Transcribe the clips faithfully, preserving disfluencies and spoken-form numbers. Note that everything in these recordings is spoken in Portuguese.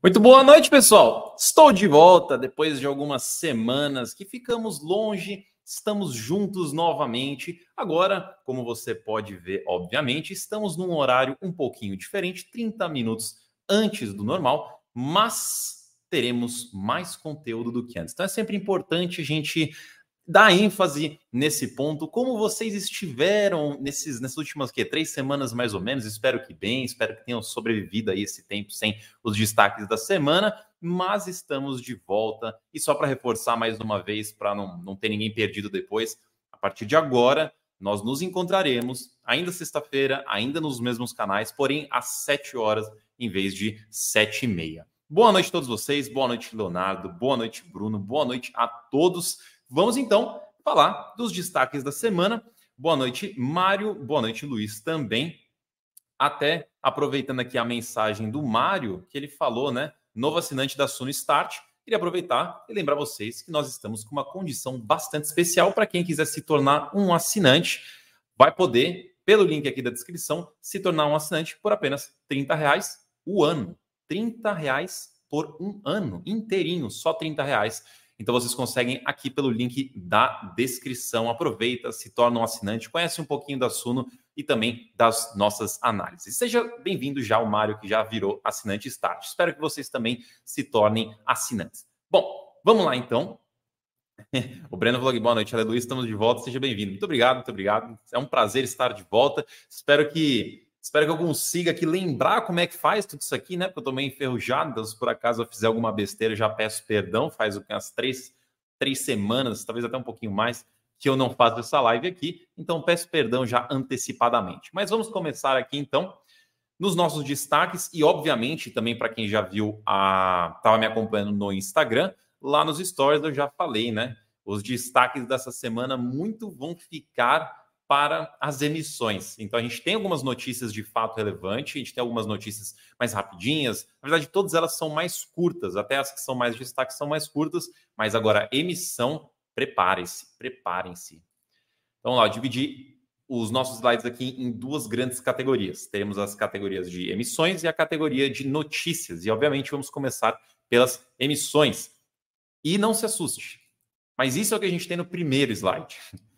Muito boa noite, pessoal. Estou de volta depois de algumas semanas que ficamos longe, estamos juntos novamente. Agora, como você pode ver, obviamente, estamos num horário um pouquinho diferente, trinta minutos antes do normal, mas teremos mais conteúdo do que antes. Então é sempre importante a gente dar ênfase nesse ponto. Como vocês estiveram nesses, nessas últimas que, três semanas mais ou menos? Espero que bem, espero que tenham sobrevivido a esse tempo sem os destaques da semana, mas estamos de volta. E só para reforçar mais uma vez, para não, não ter ninguém perdido depois, a partir de agora, nós nos encontraremos, ainda sexta-feira, ainda nos mesmos canais, porém às sete horas, em vez de sete e meia. Boa noite a todos vocês, boa noite, Leonardo, boa noite, Bruno, boa noite a todos. Vamos então falar dos destaques da semana. Boa noite, Mário. Boa noite, Luiz, também. Até aproveitando aqui a mensagem do Mário, que ele falou, né? Novo assinante da Suno Start. Queria aproveitar e lembrar vocês que nós estamos com uma condição bastante especial para quem quiser se tornar um assinante. Vai poder, pelo link aqui da descrição, se tornar um assinante por apenas trinta reais o ano. trinta reais por um ano inteirinho, só trinta reais. Então vocês conseguem aqui pelo link da descrição. Aproveita, se torna um assinante, conhece um pouquinho da Suno e também das nossas análises. Seja bem-vindo já o Mário, que já virou assinante Start. Espero que vocês também se tornem assinantes. Bom, vamos lá então. O Breno falou que boa noite, aleluia, estamos de volta, seja bem-vindo. Muito obrigado, muito obrigado. É um prazer estar de volta. Espero que Espero que eu consiga aqui lembrar como é que faz tudo isso aqui, né? Porque eu tô meio enferrujado, então se por acaso eu fizer alguma besteira, eu já peço perdão. Faz umas três, três semanas, talvez até um pouquinho mais, que eu não faço essa live aqui. Então peço perdão já antecipadamente. Mas vamos começar aqui, então, nos nossos destaques. E, obviamente, também para quem já viu, a estava me acompanhando no Instagram, lá nos stories eu já falei, né? Os destaques dessa semana muito vão ficar para as emissões. Então, a gente tem algumas notícias de fato relevante, a gente tem algumas notícias mais rapidinhas. Na verdade, todas elas são mais curtas, até as que são mais destaques são mais curtas, mas agora, emissão, preparem-se, preparem-se. Então, vamos lá, dividir os nossos slides aqui em duas grandes categorias. Teremos as categorias de emissões e a categoria de notícias. E, obviamente, vamos começar pelas emissões. E não se assuste, mas isso é o que a gente tem no primeiro slide.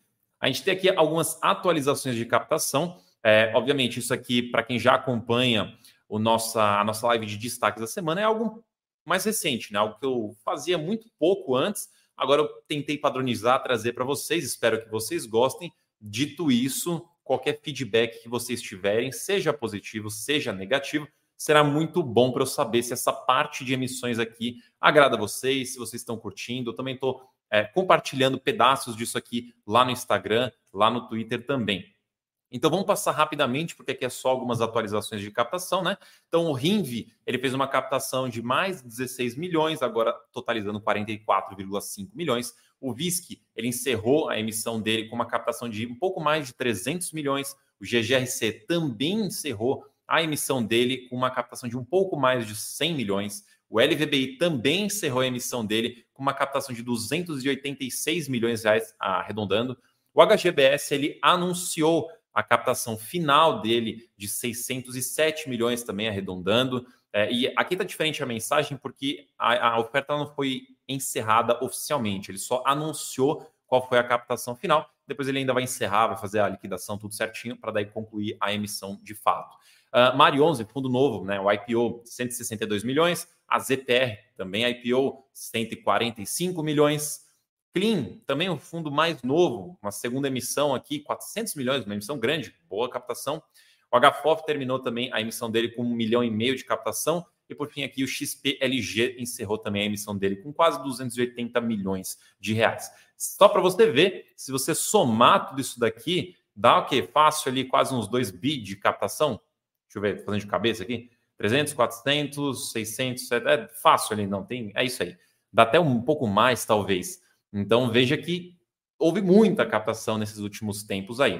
A gente tem aqui algumas atualizações de captação. É, obviamente, isso aqui, para quem já acompanha o nossa, a nossa live de destaques da semana, é algo mais recente, né? Algo que eu fazia muito pouco antes. Agora eu tentei padronizar, trazer para vocês. Espero que vocês gostem. Dito isso, qualquer feedback que vocês tiverem, seja positivo, seja negativo, será muito bom para eu saber se essa parte de emissões aqui agrada a vocês, se vocês estão curtindo. Eu também estou É, compartilhando pedaços disso aqui lá no Instagram, lá no Twitter também. Então vamos passar rapidamente, porque aqui é só algumas atualizações de captação, né? Então o Rinve, ele fez uma captação de mais de dezesseis milhões, agora totalizando quarenta e quatro vírgula cinco milhões. O Visc, ele encerrou a emissão dele com uma captação de um pouco mais de trezentos milhões. O G G R C também encerrou a emissão dele com uma captação de um pouco mais de cem milhões. O L V B I também encerrou a emissão dele com uma captação de duzentos e oitenta e seis milhões de reais, arredondando. O H G B S ele anunciou a captação final dele de seiscentos e sete milhões também, arredondando. É, e aqui está diferente a mensagem porque a, a oferta não foi encerrada oficialmente. Ele só anunciou qual foi a captação final. Depois ele ainda vai encerrar, vai fazer a liquidação tudo certinho para daí concluir a emissão de fato. Uh, Mari onze, fundo novo, né, o I P O, cento e sessenta e dois milhões. A Z P R, também I P O, cento e quarenta e cinco milhões. Clean, também um fundo mais novo, uma segunda emissão aqui, quatrocentos milhões, uma emissão grande, boa captação. O H F O F terminou também a emissão dele com um milhão e meio de captação. E por fim aqui o X P L G encerrou também a emissão dele com quase duzentos e oitenta milhões de reais. Só para você ver, se você somar tudo isso daqui, dá o quê? Fácil ali, quase uns dois bi de captação. Deixa eu ver, fazendo de cabeça aqui. trezentos, quatrocentos, seiscentos, é fácil ali, não tem, é isso aí. Dá até um pouco mais, talvez. Então, veja que houve muita captação nesses últimos tempos aí.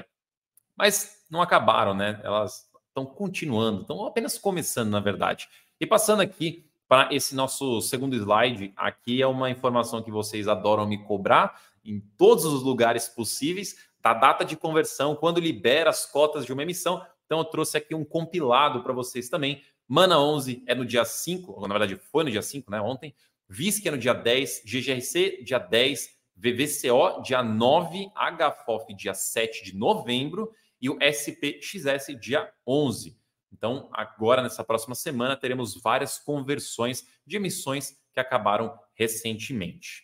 Mas não acabaram, né? Elas estão continuando, estão apenas começando, na verdade. E passando aqui para esse nosso segundo slide, aqui é uma informação que vocês adoram me cobrar em todos os lugares possíveis, da data de conversão, quando libera as cotas de uma emissão. Então, eu trouxe aqui um compilado para vocês também, Mana onze é no dia cinco, ou na verdade foi no dia cinco, né, ontem. V I S C é no dia dez, G G R C dia dez, V V C O dia nove, H F O F dia sete de novembro e o S P X S dia onze. Então, agora, nessa próxima semana, teremos várias conversões de emissões que acabaram recentemente.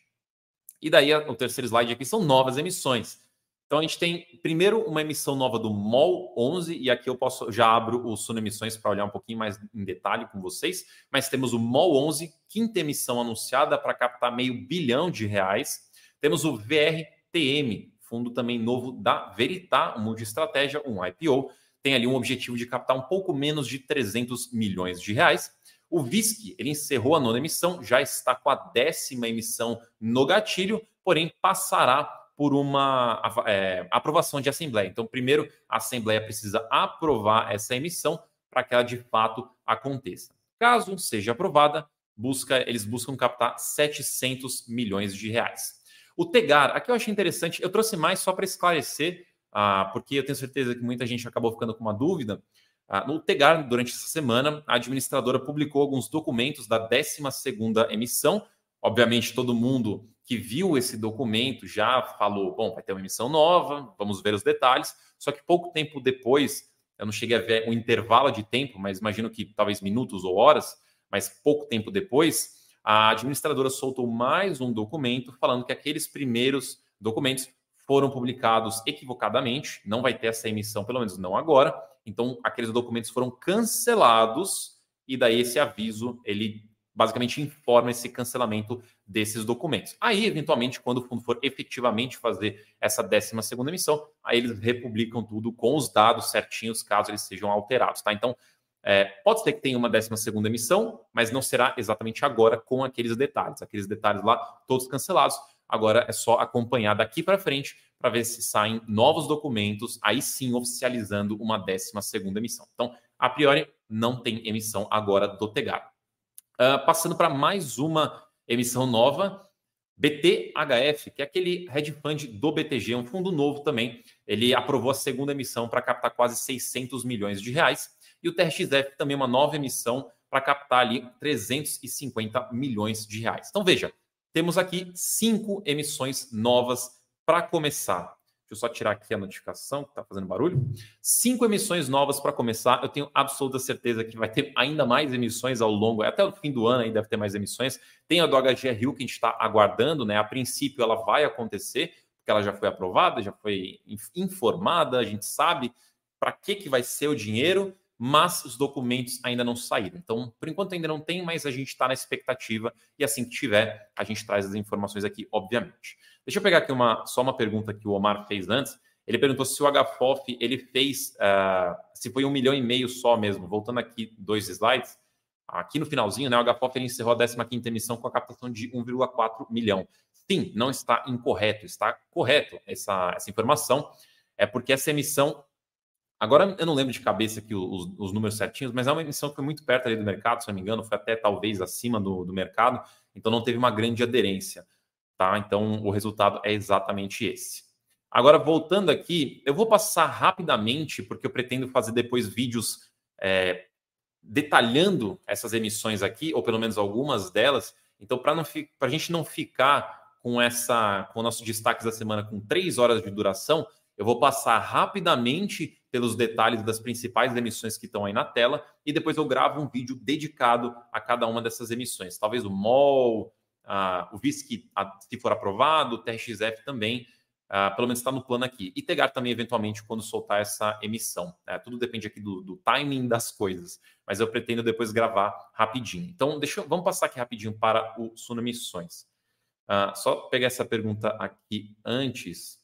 E daí, o terceiro slide aqui são novas emissões. Então, a gente tem, primeiro, uma emissão nova do M O L onze, e aqui eu posso já abro o Suno Emissões para olhar um pouquinho mais em detalhe com vocês, mas temos o M O L onze, quinta emissão anunciada para captar meio bilhão de reais. Temos o V R T M, fundo também novo da Veritá, um multi-estratégia, um I P O, tem ali um objetivo de captar um pouco menos de trezentos milhões de reais. O V I S C, ele encerrou a nona emissão, já está com a décima emissão no gatilho, porém passará por uma é, aprovação de assembleia. Então, primeiro, a assembleia precisa aprovar essa emissão para que ela de fato aconteça. Caso seja aprovada, busca, eles buscam captar setecentos milhões de reais. O Tegar, aqui eu achei interessante, eu trouxe mais só para esclarecer, ah, porque eu tenho certeza que muita gente acabou ficando com uma dúvida. Ah, no Tegar, durante essa semana, a administradora publicou alguns documentos da décima segunda emissão. Obviamente, todo mundo que viu esse documento já falou, bom, vai ter uma emissão nova, vamos ver os detalhes. Só que pouco tempo depois, eu não cheguei a ver um intervalo de tempo, mas imagino que talvez minutos ou horas, mas pouco tempo depois, a administradora soltou mais um documento falando que aqueles primeiros documentos foram publicados equivocadamente, não vai ter essa emissão, pelo menos não agora. Então, aqueles documentos foram cancelados e daí esse aviso, ele basicamente informa esse cancelamento desses documentos. Aí, eventualmente, quando o fundo for efetivamente fazer essa décima segunda emissão, aí eles republicam tudo com os dados certinhos, caso eles sejam alterados, tá? Então, é, pode ser que tenha uma décima segunda emissão, mas não será exatamente agora com aqueles detalhes. Aqueles detalhes lá, todos cancelados. Agora é só acompanhar daqui para frente para ver se saem novos documentos, aí sim oficializando uma décima segunda emissão. Então, a priori, não tem emissão agora do Tegar. Uh, passando para mais uma emissão nova, B T H F, que é aquele hedge fund do B T G, um fundo novo também. Ele aprovou a segunda emissão para captar quase seiscentos milhões de reais. E o T R X F também uma nova emissão para captar ali trezentos e cinquenta milhões de reais. Então, veja, temos aqui cinco emissões novas para começar. Deixa eu só tirar aqui a notificação que está fazendo barulho. Cinco emissões novas para começar. Eu tenho absoluta certeza que vai ter ainda mais emissões ao longo, até o fim do ano aí deve ter mais emissões. Tem a do H G R U que a gente está aguardando, né? A princípio ela vai acontecer, porque ela já foi aprovada, já foi informada, a gente sabe para que, que vai ser o dinheiro, mas os documentos ainda não saíram. Então, por enquanto ainda não tem, mas a gente está na expectativa e assim que tiver, a gente traz as informações aqui, obviamente. Deixa eu pegar aqui uma, só uma pergunta que o Omar fez antes. Ele perguntou se o H F O F ele fez, uh, se foi um milhão e meio só mesmo. Voltando aqui dois slides, aqui no finalzinho, né, o H F O F ele encerrou a décima quinta emissão com a captação de um vírgula quatro milhão. Sim, não está incorreto, está correto essa, essa informação. É porque essa emissão, agora eu não lembro de cabeça aqui os, os números certinhos, mas é uma emissão que foi muito perto ali do mercado, se não me engano, foi até talvez acima do, do mercado, então não teve uma grande aderência. Tá? Então, o resultado é exatamente esse. Agora, voltando aqui, eu vou passar rapidamente, porque eu pretendo fazer depois vídeos é, detalhando essas emissões aqui, ou pelo menos algumas delas. Então, para a gente não ficar com, essa, com o nosso destaque da semana com três horas de duração, eu vou passar rapidamente pelos detalhes das principais emissões que estão aí na tela e depois eu gravo um vídeo dedicado a cada uma dessas emissões. Talvez o M O L, Uh, o V I S C, se for aprovado, o T R X F também, uh, pelo menos está no plano aqui. E Tegar também, eventualmente, quando soltar essa emissão. Né? Tudo depende aqui do, do timing das coisas, mas eu pretendo depois gravar rapidinho. Então, deixa eu, vamos passar aqui rapidinho para o Suno Emissões. Uh, só pegar essa pergunta aqui antes.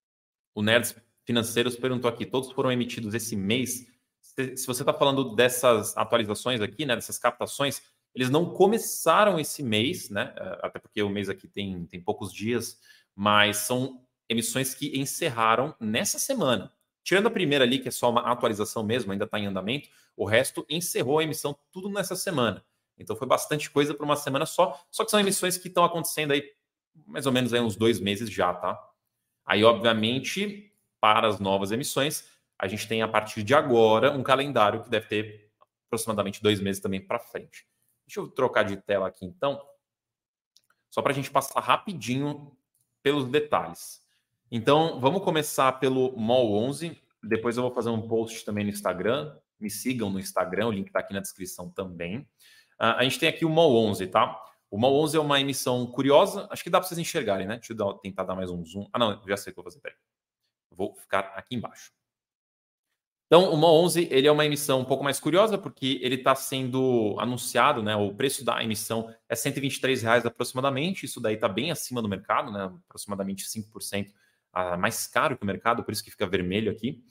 O Nerds Financeiros perguntou aqui, todos foram emitidos esse mês? Se, se você está falando dessas atualizações aqui, né, dessas captações, eles não começaram esse mês, né? Até porque o mês aqui tem, tem poucos dias, mas são emissões que encerraram nessa semana. Tirando a primeira ali, que é só uma atualização mesmo, ainda está em andamento, o resto encerrou a emissão tudo nessa semana. Então foi bastante coisa para uma semana só, só que são emissões que estão acontecendo aí mais ou menos aí uns dois meses já, tá? Aí, obviamente, para as novas emissões, a gente tem a partir de agora um calendário que deve ter aproximadamente dois meses também para frente. Deixa eu trocar de tela aqui, então, só para a gente passar rapidinho pelos detalhes. Então, vamos começar pelo M O L onze. Depois eu vou fazer um post também no Instagram. Me sigam no Instagram, o link está aqui na descrição também. Uh, a gente tem aqui o M O L onze, tá? O M O L onze é uma emissão curiosa. Acho que dá para vocês enxergarem, né? Deixa eu dar, tentar dar mais um zoom. Ah, não, já sei o que eu vou fazer. Peraí. Vou ficar aqui embaixo. Então, o M O L onze ele é uma emissão um pouco mais curiosa, porque ele está sendo anunciado, né? O preço da emissão é cento e vinte e três reais aproximadamente. Isso daí está bem acima do mercado, né? Aproximadamente cinco por cento uh, mais caro que o mercado, por isso que fica vermelho aqui.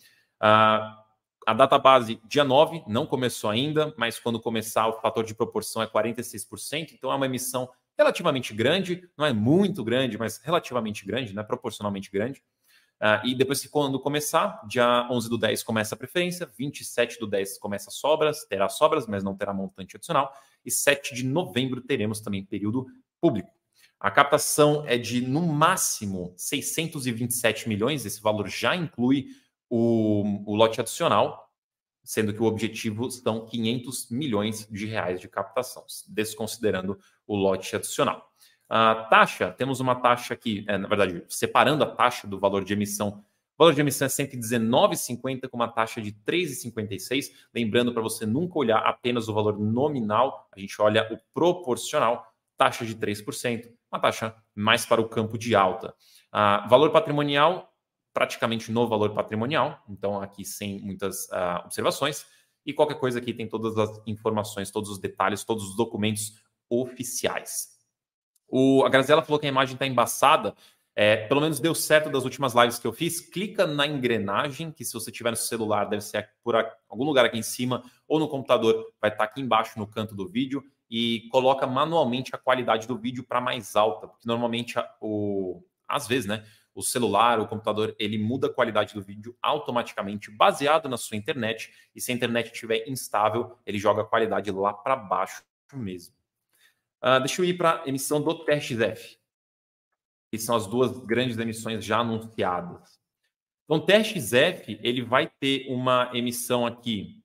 Uh, a data base, dia nove, não começou ainda, mas quando começar, o fator de proporção é quarenta e seis por cento. Então, é uma emissão relativamente grande, não é muito grande, mas relativamente grande, né? Proporcionalmente grande. Uh, e depois que quando começar, dia onze do dez começa a preferência, vinte e sete do dez começa sobras, terá sobras, mas não terá montante adicional, e sete de novembro teremos também período público. A captação é de, no máximo, seiscentos e vinte e sete milhões, esse valor já inclui o, o lote adicional, sendo que o objetivo são quinhentos milhões de reais de captação, desconsiderando o lote adicional. A taxa, temos uma taxa aqui, é, na verdade, separando a taxa do valor de emissão. O valor de emissão é cento e dezenove reais e cinquenta centavos, com uma taxa de três reais e cinquenta e seis centavos. Lembrando para você nunca olhar apenas o valor nominal, a gente olha o proporcional, taxa de três por cento, uma taxa mais para o campo de alta. Uh, valor patrimonial, praticamente no valor patrimonial, então aqui sem muitas uh, observações. E qualquer coisa aqui tem todas as informações, todos os detalhes, todos os documentos oficiais. O, a Graziela falou que a imagem está embaçada. É, pelo menos deu certo das últimas lives que eu fiz. Clica na engrenagem, que se você tiver no celular, deve ser por algum lugar aqui em cima, ou no computador, vai estar aqui embaixo no canto do vídeo, e coloca manualmente a qualidade do vídeo para mais alta, porque normalmente, o, às vezes, né, o celular, o computador, ele muda a qualidade do vídeo automaticamente, baseado na sua internet, e se a internet estiver instável, ele joga a qualidade lá para baixo mesmo. Uh, deixa eu ir para a emissão do T X F, que são as duas grandes emissões já anunciadas. Então, o T X F ele vai ter uma emissão aqui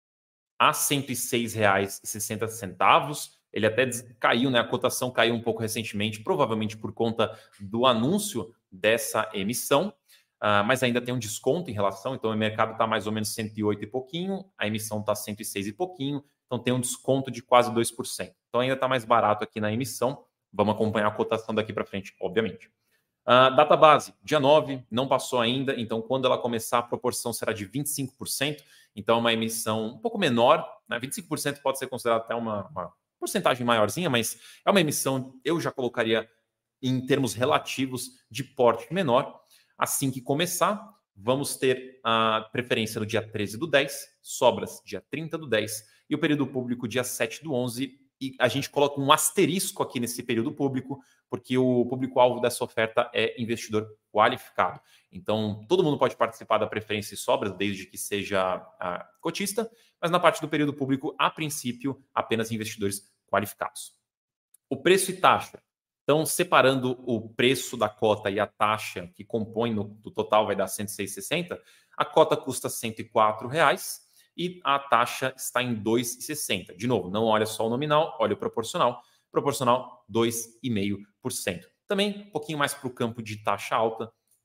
a cento e seis reais e sessenta centavos. Ele até caiu, né? A cotação caiu um pouco recentemente, provavelmente por conta do anúncio dessa emissão, uh, mas ainda tem um desconto em relação. Então, o mercado está mais ou menos cento e oito e pouquinho, a emissão está cento e seis e pouquinho. Então, tem um desconto de quase dois por cento. Então, ainda está mais barato aqui na emissão. Vamos acompanhar a cotação daqui para frente, obviamente. Uh, data base, dia nove, não passou ainda. Então, quando ela começar, a proporção será de vinte e cinco por cento. Então, é uma emissão um pouco menor. Né? vinte e cinco por cento pode ser considerado até uma, uma porcentagem maiorzinha, mas é uma emissão, eu já colocaria em termos relativos de porte menor. Assim que começar, vamos ter a preferência no dia treze do dez, sobras dia trinta do dez, e o período público dia sete do onze, e a gente coloca um asterisco aqui nesse período público, porque o público-alvo dessa oferta é investidor qualificado. Então, todo mundo pode participar da preferência e sobras, desde que seja uh, cotista, mas na parte do período público, a princípio, apenas investidores qualificados. O preço e taxa. Então, separando o preço da cota e a taxa que compõe no, no total vai dar cento e seis reais e sessenta centavos, a cota custa cento e quatro reais, e a taxa está em dois reais e sessenta centavos. De novo, não olha só o nominal, olha o proporcional. Proporcional, dois vírgula cinco por cento. Também um pouquinho mais para o campo de taxa alta,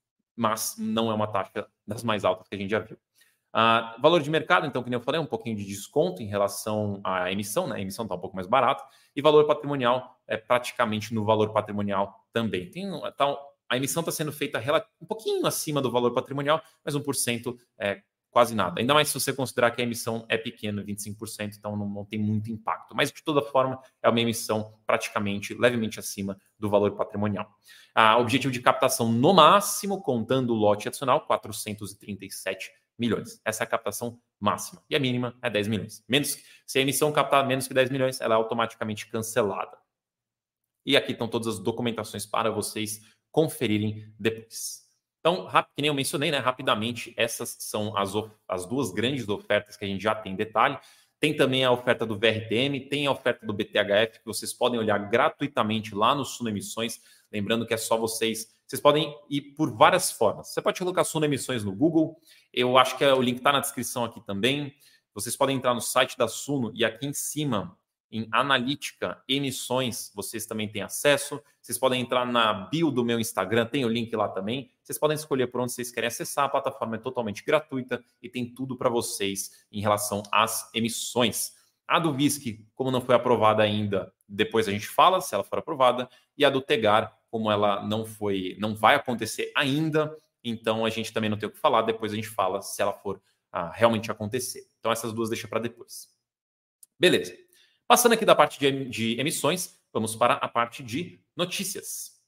mas não é uma taxa das mais altas que a gente já viu. Uh, valor de mercado, então, como eu falei, um pouquinho de desconto em relação à emissão, né? A emissão está um pouco mais barata. E valor patrimonial é praticamente no valor patrimonial também. Tem, então, a emissão está sendo feita um pouquinho acima do valor patrimonial, mas um por cento é quase nada. Ainda mais se você considerar que a emissão é pequena, vinte e cinco por cento, então não, não tem muito impacto. Mas, de toda forma, é uma emissão praticamente, levemente acima do valor patrimonial. Ah, objetivo de captação, no máximo, contando o lote adicional, quatrocentos e trinta e sete milhões. Essa é a captação máxima. E a mínima é dez milhões. Menos, se a emissão captar menos que dez milhões, ela é automaticamente cancelada. E aqui estão todas as documentações para vocês conferirem depois. Então, que nem eu mencionei, né, rapidamente, essas são as, as duas grandes ofertas que a gente já tem em detalhe. Tem também a oferta do V R T M, tem a oferta do B T H F, que vocês podem olhar gratuitamente lá no Suno Emissões. Lembrando que é só vocês... Vocês podem ir por várias formas. Você pode colocar Suno Emissões no Google. Eu acho que o link está na descrição aqui também. vocês podem entrar no site da Suno e aqui em cima, em Analítica, Emissões, vocês também têm acesso. Vocês podem entrar na bio do meu Instagram, tem o link lá também. Vocês podem escolher por onde vocês querem acessar. A plataforma é totalmente gratuita e tem tudo para vocês em relação às emissões. A do Visc, como não foi aprovada ainda, depois a gente fala se ela for aprovada. E a do Tegar, como ela não foi, não vai acontecer ainda, então a gente também não tem o que falar. Depois a gente fala se ela for ah, realmente acontecer. Então essas duas deixa para depois. Beleza. Passando aqui da parte de, de emissões, vamos para a parte de notícias.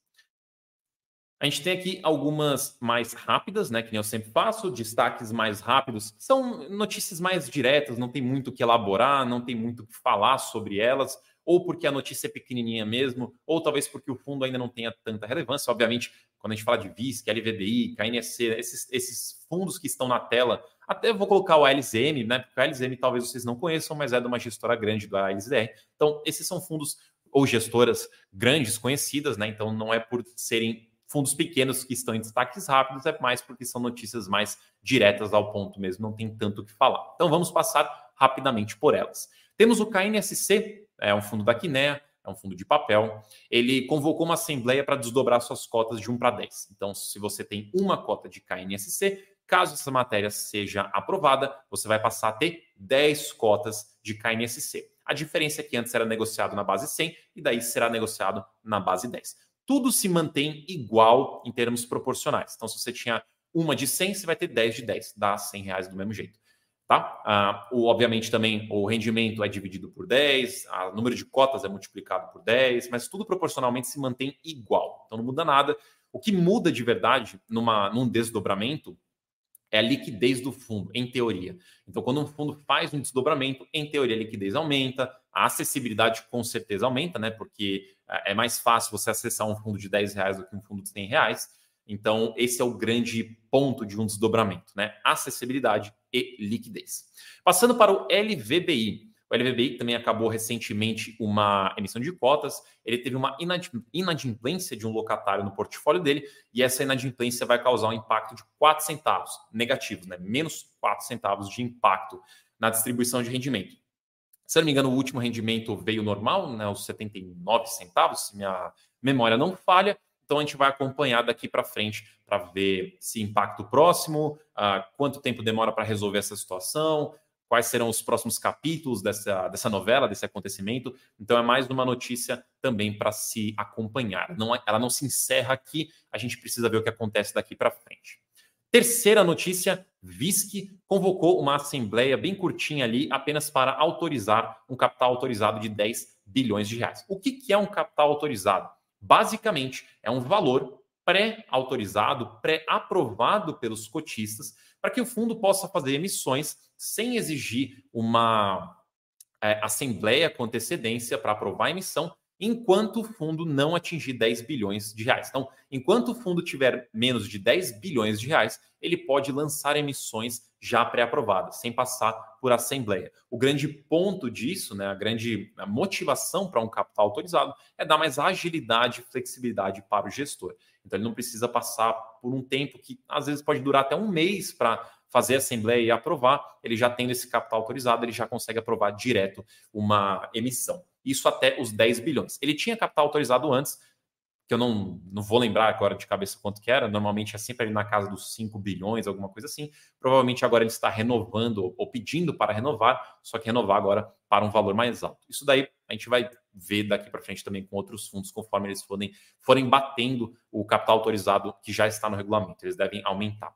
A gente tem aqui algumas mais rápidas, né, que nem eu sempre faço, destaques mais rápidos. São notícias mais diretas, não tem muito o que elaborar, não tem muito o que falar sobre elas, ou porque a notícia é pequenininha mesmo, ou talvez porque o fundo ainda não tenha tanta relevância. Obviamente, quando a gente fala de Visc, L V B I, K N S C, esses, esses fundos que estão na tela, até vou colocar o A L Z M, né? Porque o A L Z M talvez vocês não conheçam, mas é de uma gestora grande do A L Z R. Então, esses são fundos ou gestoras grandes, conhecidas, né? Então, não é por serem fundos pequenos que estão em destaques rápidos, é mais porque são notícias mais diretas ao ponto mesmo, não tem tanto o que falar. Então, vamos passar rapidamente por elas. Temos o K N S C, é um fundo da Kinea, é um fundo de papel. Ele convocou uma assembleia para desdobrar suas cotas de um para dez. Então, se você tem uma cota de K N S C, caso essa matéria seja aprovada, você vai passar a ter dez cotas de K N S C. A diferença é que antes era negociado na base cem e daí será negociado na base dez. Tudo se mantém igual em termos proporcionais. Então, se você tinha uma de cem, você vai ter dez de dez. Dá cem reais do mesmo jeito. Tá? Ah, o, obviamente, também o rendimento é dividido por dez, o número de cotas é multiplicado por dez, mas tudo proporcionalmente se mantém igual. Então, não muda nada. O que muda de verdade numa, num desdobramento é a liquidez do fundo, em teoria. Então, quando um fundo faz um desdobramento, em teoria a liquidez aumenta, a acessibilidade com certeza aumenta, né? Porque é mais fácil você acessar um fundo de dez reais do que um fundo de cem reais. Então, esse é o grande ponto de um desdobramento, né? Acessibilidade e liquidez. Passando para o L V B I. O L V B I também acabou recentemente uma emissão de cotas. Ele teve uma inadimplência de um locatário no portfólio dele e essa inadimplência vai causar um impacto de quatro centavos negativos, né? Menos quatro centavos de impacto na distribuição de rendimento. Se eu não me engano, o último rendimento veio normal, né? Os setenta e nove centavos, se minha memória não falha. Então, a gente vai acompanhar daqui para frente para ver se impacto próximo, uh, quanto tempo demora para resolver essa situação, quais serão os próximos capítulos dessa, dessa novela, desse acontecimento. Então, é mais uma notícia também para se acompanhar. Não, ela não se encerra aqui, a gente precisa ver o que acontece daqui para frente. Terceira notícia, Visc convocou uma assembleia bem curtinha ali, apenas para autorizar um capital autorizado de dez bilhões de reais. O que, que é um capital autorizado? Basicamente, é um valor pré-autorizado, pré-aprovado pelos cotistas, para que o fundo possa fazer emissões sem exigir uma é, assembleia com antecedência para aprovar a emissão, enquanto o fundo não atingir dez bilhões de reais. Então, enquanto o fundo tiver menos de dez bilhões de reais, ele pode lançar emissões já pré-aprovadas, sem passar por assembleia. O grande ponto disso, né, a grande motivação para um capital autorizado é dar mais agilidade e flexibilidade para o gestor. Então, ele não precisa passar por um tempo que, às vezes, pode durar até um mês para fazer a assembleia e aprovar. Ele já tendo esse capital autorizado, ele já consegue aprovar direto uma emissão. Isso até os dez bilhões. Ele tinha capital autorizado antes, que eu não, não vou lembrar agora de cabeça quanto que era, normalmente é sempre ali na casa dos cinco bilhões, alguma coisa assim. Provavelmente agora ele está renovando ou pedindo para renovar, só que renovar agora para um valor mais alto. Isso daí a gente vai ver daqui para frente também com outros fundos, conforme eles forem, forem batendo o capital autorizado que já está no regulamento. Eles devem aumentar.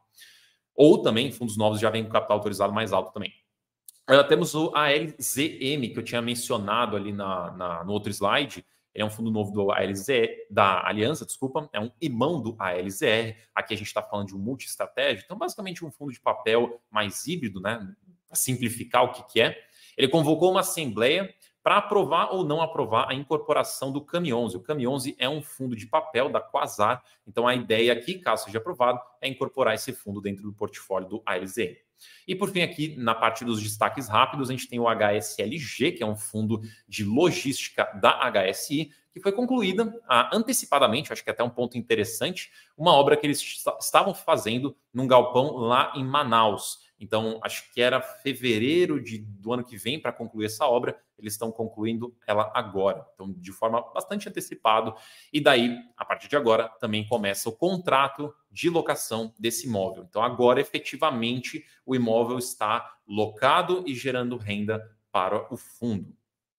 Ou também, fundos novos já vêm com capital autorizado mais alto também. Uh, temos o A L Z M, que eu tinha mencionado ali na, na, no outro slide. Ele é um fundo novo do A L Z, da Aliança, desculpa, é um irmão do A L Z R. Aqui a gente está falando de um multi-estratégia, então basicamente um fundo de papel mais híbrido, né? Para simplificar o que, que é. Ele convocou uma assembleia para aprovar ou não aprovar a incorporação do CAMI onze. O CAMI onze é um fundo de papel da Quasar, então a ideia aqui, caso seja aprovado, é incorporar esse fundo dentro do portfólio do A L Z M. E por fim aqui, na parte dos destaques rápidos, a gente tem o H S L G, que é um fundo de logística da H S I, que foi concluída ah, antecipadamente, acho que é até um ponto interessante, uma obra que eles estavam fazendo num galpão lá em Manaus. Então, acho que era fevereiro de, do ano que vem para concluir essa obra, eles estão concluindo ela agora, então de forma bastante antecipada, e daí, a partir de agora, também começa o contrato de locação desse imóvel. Então, agora, efetivamente, o imóvel está locado e gerando renda para o fundo.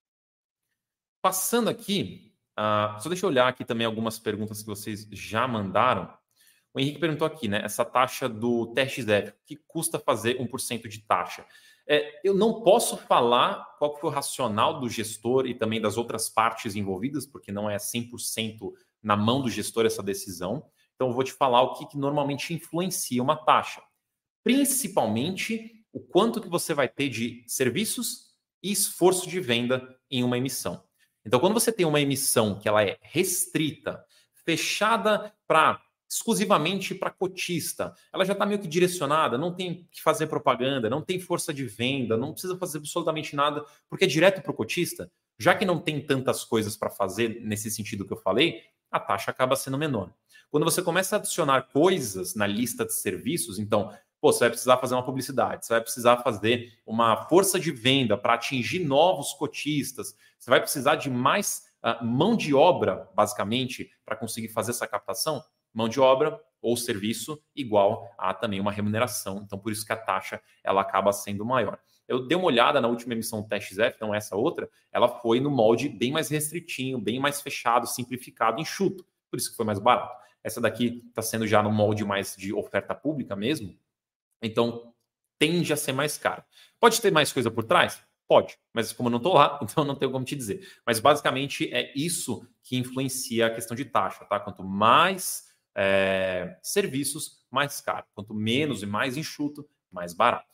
Passando aqui, uh, só deixa eu olhar aqui também algumas perguntas que vocês já mandaram. O Henrique perguntou aqui, né? Essa taxa do T X F, que custa fazer um por cento de taxa. É, eu não posso falar qual foi o racional do gestor e também das outras partes envolvidas, porque não é cem por cento na mão do gestor essa decisão. Então, eu vou te falar o que, que normalmente influencia uma taxa. Principalmente, o quanto que você vai ter de serviços e esforço de venda em uma emissão. Então, quando você tem uma emissão que ela é restrita, fechada para exclusivamente para cotista, ela já está meio que direcionada, não tem que fazer propaganda, não tem força de venda, não precisa fazer absolutamente nada, porque é direto para o cotista, já que não tem tantas coisas para fazer nesse sentido que eu falei, a taxa acaba sendo menor. Quando você começa a adicionar coisas na lista de serviços, então, pô, você vai precisar fazer uma publicidade, você vai precisar fazer uma força de venda para atingir novos cotistas, você vai precisar de mais uh, mão de obra, basicamente, para conseguir fazer essa captação. Mão de obra ou serviço igual a também uma remuneração. Então, por isso que a taxa ela acaba sendo maior. Eu dei uma olhada na última emissão do T X F, então essa outra, ela foi no molde bem mais restritinho, bem mais fechado, simplificado, enxuto. Por isso que foi mais barato. Essa daqui está sendo já no molde mais de oferta pública mesmo. Então, tende a ser mais caro. Pode ter mais coisa por trás? Pode, mas como eu não estou lá, então não tenho como te dizer. Mas basicamente é isso que influencia a questão de taxa, tá? Quanto mais é, serviços, mais caro. Quanto menos e mais enxuto, mais barato.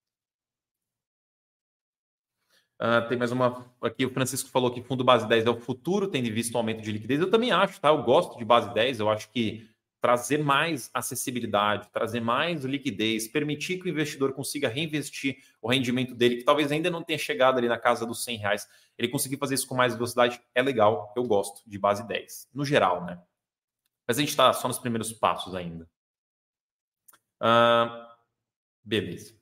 Uh, tem mais uma aqui, o Francisco falou que fundo base dez é o futuro, tendo visto o aumento de liquidez. Eu também acho, tá? Eu gosto de base dez, eu acho que trazer mais acessibilidade, trazer mais liquidez, permitir que o investidor consiga reinvestir o rendimento dele, que talvez ainda não tenha chegado ali na casa dos cem reais, ele conseguir fazer isso com mais velocidade, é legal, eu gosto de base dez, no geral, né? Mas a gente está só nos primeiros passos ainda. Uh, beleza.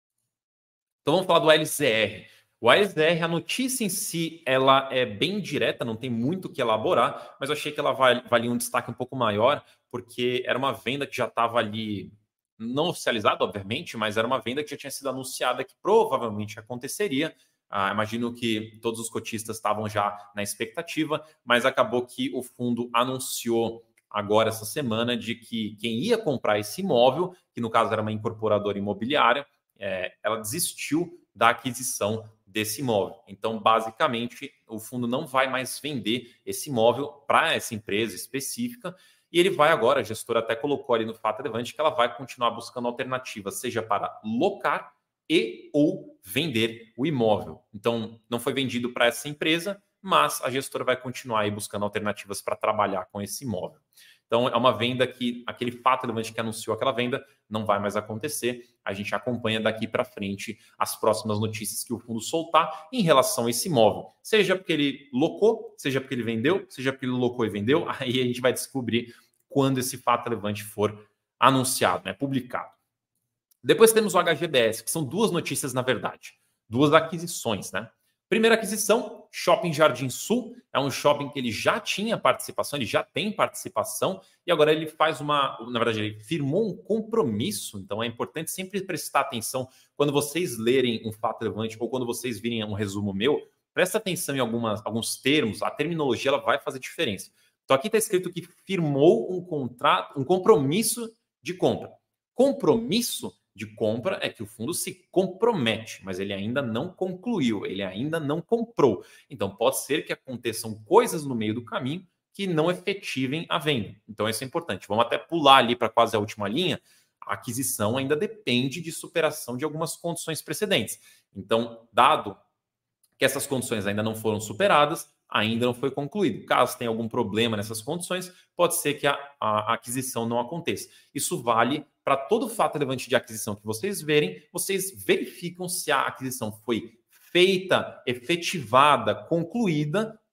Então vamos falar do L Z R. O L Z R, a notícia em si, ela é bem direta, não tem muito o que elaborar, mas eu achei que ela valia um destaque um pouco maior, porque era uma venda que já estava ali, não oficializada, obviamente, mas era uma venda que já tinha sido anunciada que provavelmente aconteceria. Ah, imagino que todos os cotistas estavam já na expectativa, mas acabou que o fundo anunciou agora essa semana de que quem ia comprar esse imóvel, que no caso era uma incorporadora imobiliária, é, ela desistiu da aquisição desse imóvel. Então, basicamente, o fundo não vai mais vender esse imóvel para essa empresa específica e ele vai agora, a gestora até colocou ali no fato relevante que ela vai continuar buscando alternativas, seja para locar e ou vender o imóvel. Então, não foi vendido para essa empresa, mas a gestora vai continuar aí buscando alternativas para trabalhar com esse imóvel. Então, é uma venda que, aquele fato relevante que anunciou aquela venda, não vai mais acontecer. A gente acompanha daqui para frente as próximas notícias que o fundo soltar em relação a esse imóvel. Seja porque ele locou, seja porque ele vendeu, seja porque ele locou e vendeu, aí a gente vai descobrir quando esse fato relevante for anunciado, né, publicado. Depois temos o H G B S, que são duas notícias, na verdade. Duas aquisições, né? Primeira aquisição, Shopping Jardim Sul. É um shopping que ele já tinha participação, ele já tem participação, e agora ele faz uma... Na verdade, ele firmou um compromisso, então é importante sempre prestar atenção quando vocês lerem um fato relevante ou quando vocês virem um resumo meu, presta atenção em algumas, alguns termos, a terminologia ela vai fazer diferença. Então aqui está escrito que firmou um contrato, um compromisso de compra. Compromisso de compra é que o fundo se compromete, mas ele ainda não concluiu, ele ainda não comprou. Então, pode ser que aconteçam coisas no meio do caminho que não efetivem a venda. Então, isso é importante. Vamos até pular ali para quase a última linha. A aquisição ainda depende de superação de algumas condições precedentes. Então, dado que essas condições ainda não foram superadas, ainda não foi concluído. Caso tenha algum problema nessas condições, pode ser que a, a, a aquisição não aconteça. Isso vale para todo fato relevante de aquisição que vocês verem, vocês verificam se a aquisição foi feita, efetivada, concluída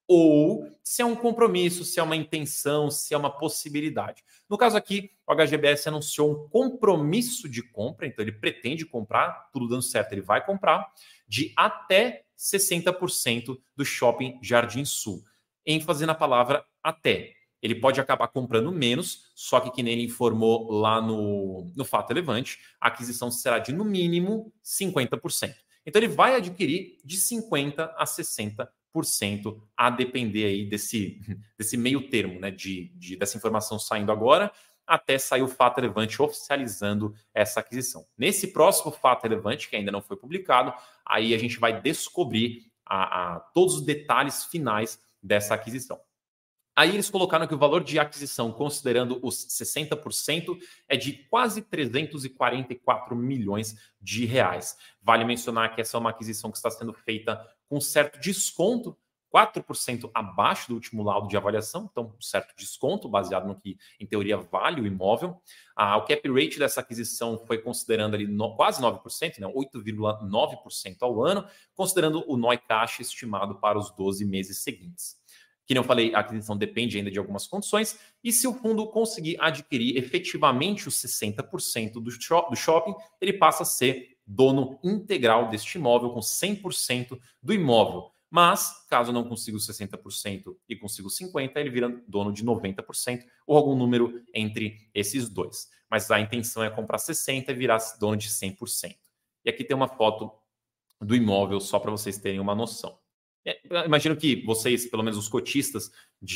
ou se é um compromisso, se é uma intenção, se é uma possibilidade. No caso aqui, o H G B S anunciou um compromisso de compra, então ele pretende comprar, tudo dando certo, ele vai comprar, de até sessenta por cento do Shopping Jardim Sul. ênfase na palavra até. Ele pode acabar comprando menos, só que, que nem ele informou lá no, no Fato Relevante, a aquisição será de, no mínimo, cinquenta por cento. Então, ele vai adquirir de cinquenta por cento a sessenta por cento, a depender aí desse, desse meio termo, né, de, de, dessa informação saindo agora, até sair o Fato Relevante oficializando essa aquisição. Nesse próximo Fato Relevante, que ainda não foi publicado, aí a gente vai descobrir a, a, todos os detalhes finais dessa aquisição. Aí eles colocaram que o valor de aquisição, considerando os sessenta por cento, é de quase trezentos e quarenta e quatro milhões de reais. Vale mencionar que essa é uma aquisição que está sendo feita com certo desconto, quatro por cento abaixo do último laudo de avaliação, então um certo desconto, baseado no que, em teoria, vale o imóvel. Ah, o cap rate dessa aquisição foi considerando ali no, quase nove por cento, né, oito vírgula nove por cento ao ano, considerando o N O I caixa estimado para os doze meses seguintes. Que não falei, a aquisição depende ainda de algumas condições, e se o fundo conseguir adquirir efetivamente os sessenta por cento do, shop, do shopping, ele passa a ser dono integral deste imóvel, com cem por cento do imóvel. Mas, caso não consiga os sessenta por cento e consiga os cinquenta por cento, ele vira dono de noventa por cento, ou algum número entre esses dois. Mas a intenção é comprar sessenta por cento e virar dono de cem por cento. E aqui tem uma foto do imóvel, só para vocês terem uma noção. É, imagino que vocês, pelo menos os cotistas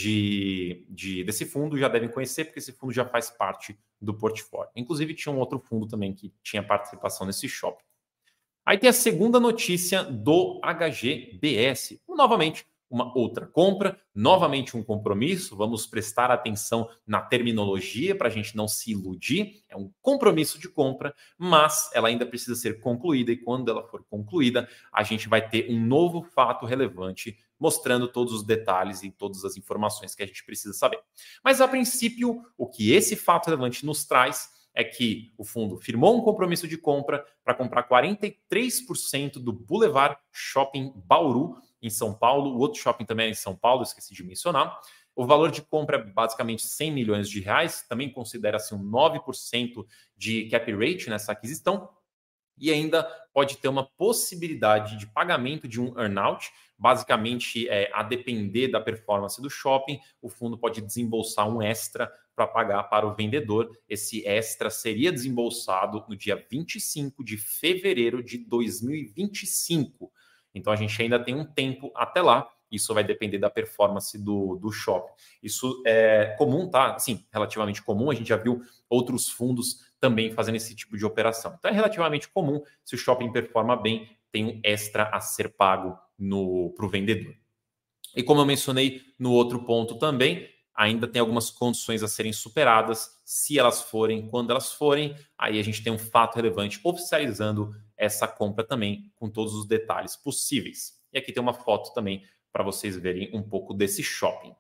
de, de, desse fundo, já devem conhecer, porque esse fundo já faz parte do portfólio. Inclusive, tinha um outro fundo também que tinha participação nesse shopping. Aí tem a segunda notícia do H G B S. Novamente, uma outra compra, novamente um compromisso. Vamos prestar atenção na terminologia para a gente não se iludir. É um compromisso de compra, mas ela ainda precisa ser concluída, e quando ela for concluída, a gente vai ter um novo fato relevante mostrando todos os detalhes e todas as informações que a gente precisa saber. Mas, a princípio, o que esse fato relevante nos traz é que o fundo firmou um compromisso de compra para comprar quarenta e três por cento do Boulevard Shopping Bauru, em São Paulo. O outro shopping também é em São Paulo, esqueci de mencionar. O valor de compra é basicamente cem milhões de reais, também considera-se um nove por cento de cap rate nessa aquisição, e ainda pode ter uma possibilidade de pagamento de um earnout, basicamente é, a depender da performance do shopping, o fundo pode desembolsar um extra para pagar para o vendedor. Esse extra seria desembolsado no dia vinte e cinco de fevereiro de dois mil e vinte e cinco. Então a gente ainda tem um tempo até lá. Isso vai depender da performance do, do shopping. Isso é comum, tá? Sim, relativamente comum. A gente já viu outros fundos também fazendo esse tipo de operação. Então é relativamente comum. Se o shopping performa bem, tem um extra a ser pago para o vendedor. E como eu mencionei no outro ponto também, ainda tem algumas condições a serem superadas. Se elas forem, quando elas forem, aí a gente tem um fato relevante oficializando essa compra também, com todos os detalhes possíveis. E aqui tem uma foto também para vocês verem um pouco desse shopping.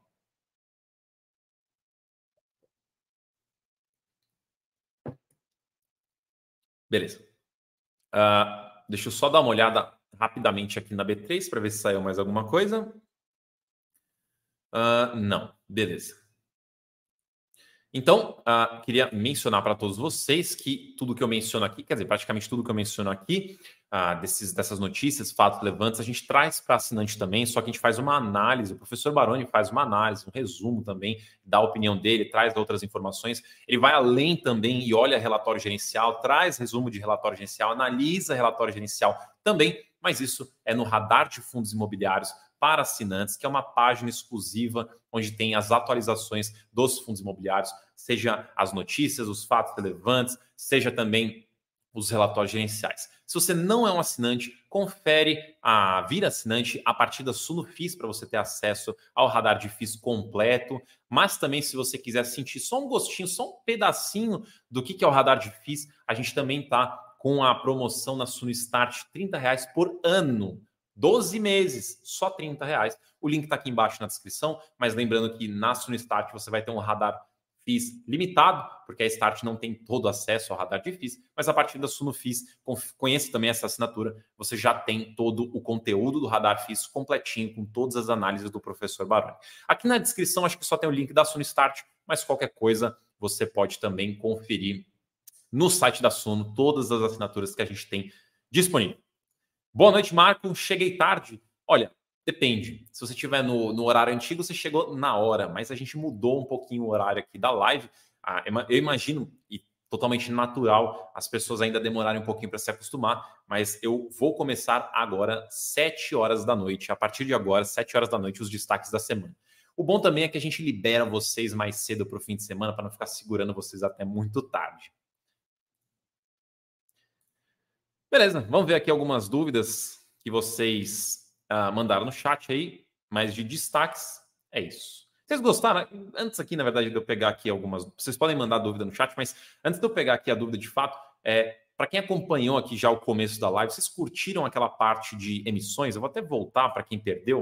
Beleza. Uh, deixa eu só dar uma olhada rapidamente aqui na B três para ver se saiu mais alguma coisa. Uh, não. Beleza. Então, uh, queria mencionar para todos vocês que tudo que eu menciono aqui, quer dizer, praticamente tudo que eu menciono aqui, uh, desses, dessas notícias, fatos relevantes, a gente traz para assinante também, só que a gente faz uma análise, o professor Baroni faz uma análise, um resumo também, dá a opinião dele, traz outras informações, ele vai além também e olha relatório gerencial, traz resumo de relatório gerencial, analisa relatório gerencial também, mas isso é no Radar de Fundos Imobiliários para assinantes, que é uma página exclusiva onde tem as atualizações dos fundos imobiliários, seja as notícias, os fatos relevantes, seja também os relatórios gerenciais. Se você não é um assinante, confere a Vira Assinante a partir da Sunofis para você ter acesso ao radar de F I I completo, mas também se você quiser sentir só um gostinho, só um pedacinho do que é o radar de F I I, a gente também está com a promoção na Sunstart, trinta reais por ano. doze meses, só trinta reais. O link está aqui embaixo na descrição, mas lembrando que na Sunstart você vai ter um radar F I I S limitado, porque a Start não tem todo acesso ao radar de F I I S, mas a partir da Suno F I I S, conheça também essa assinatura, você já tem todo o conteúdo do radar F I I S completinho, com todas as análises do professor Baroni. Aqui na descrição, acho que só tem o link da Suno Start, mas qualquer coisa você pode também conferir no site da Suno, todas as assinaturas que a gente tem disponível. Boa noite, Marco. Cheguei tarde. Olha, depende. Se você estiver no, no horário antigo, você chegou na hora, mas a gente mudou um pouquinho o horário aqui da live. Ah, eu imagino, e totalmente natural, as pessoas ainda demorarem um pouquinho para se acostumar, mas eu vou começar agora, sete horas da noite. A partir de agora, sete horas da noite, os destaques da semana. O bom também é que a gente libera vocês mais cedo para o fim de semana, para não ficar segurando vocês até muito tarde. Beleza, vamos ver aqui algumas dúvidas que vocês uh, mandaram no chat aí, mas de destaques é isso. Vocês gostaram? Antes aqui, na verdade, de eu pegar aqui algumas... Vocês podem mandar dúvida no chat, mas antes de eu pegar aqui a dúvida de fato, é, para quem acompanhou aqui já o começo da live, vocês curtiram aquela parte de emissões? Eu vou até voltar para quem perdeu.